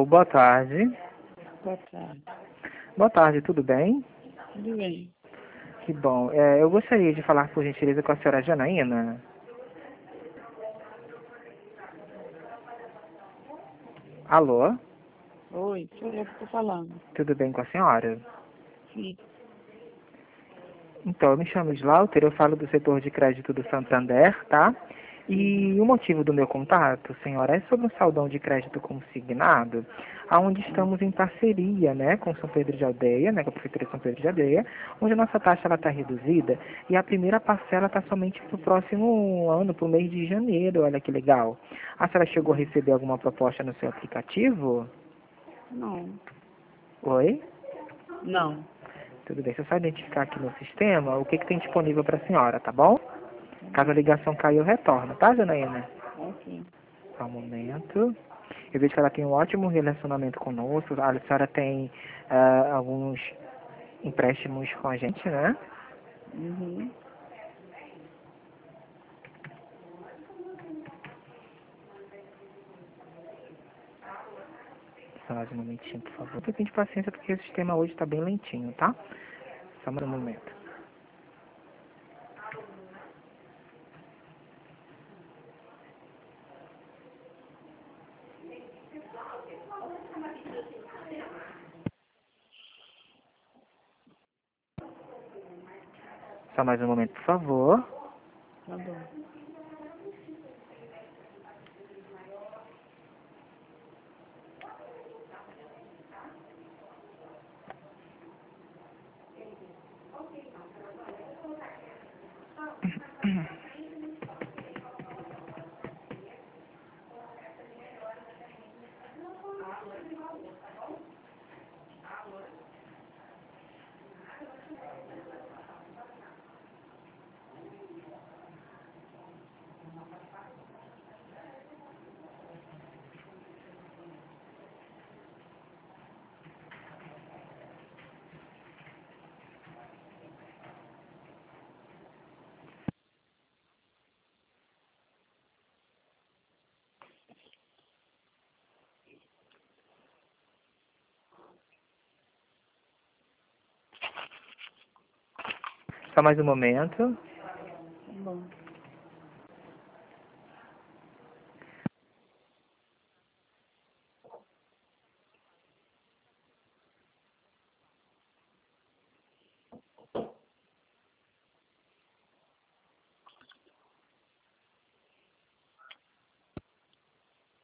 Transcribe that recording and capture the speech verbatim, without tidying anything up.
boa tarde. Boa tarde. Boa tarde, tudo bem? Tudo bem. Que bom. É, eu gostaria de falar, por gentileza, com a senhora Janaína. Alô? Oi, sou eu que estou falando. Tudo bem com a senhora? Sim. Então, eu me chamo Slaughter, eu falo do setor de crédito do Santander, tá? E o motivo do meu contato, senhora, é sobre um saldão de crédito consignado, onde estamos em parceria, né, com São Pedro de Aldeia, né, com a Prefeitura de São Pedro de Aldeia, onde a nossa taxa está reduzida e a primeira parcela está somente para o próximo ano, para o mês de janeiro, olha que legal. A senhora chegou a receber alguma proposta no seu aplicativo? Não. Oi? Não. Tudo bem, você só identificar aqui no sistema o que, que tem disponível para a senhora, tá bom? Tá Caso a bom. ligação caia, eu retorno, tá, Janaína? Ok. Só um momento. Eu vejo que ela tem um ótimo relacionamento conosco. A senhora tem ah, alguns empréstimos com a gente, né? Uhum. Só mais um momentinho, por favor. Um pouquinho de paciência, porque o sistema hoje está bem lentinho, tá? Só mais um momento. Só mais um momento, por favor. Tá bom. Só mais um momento.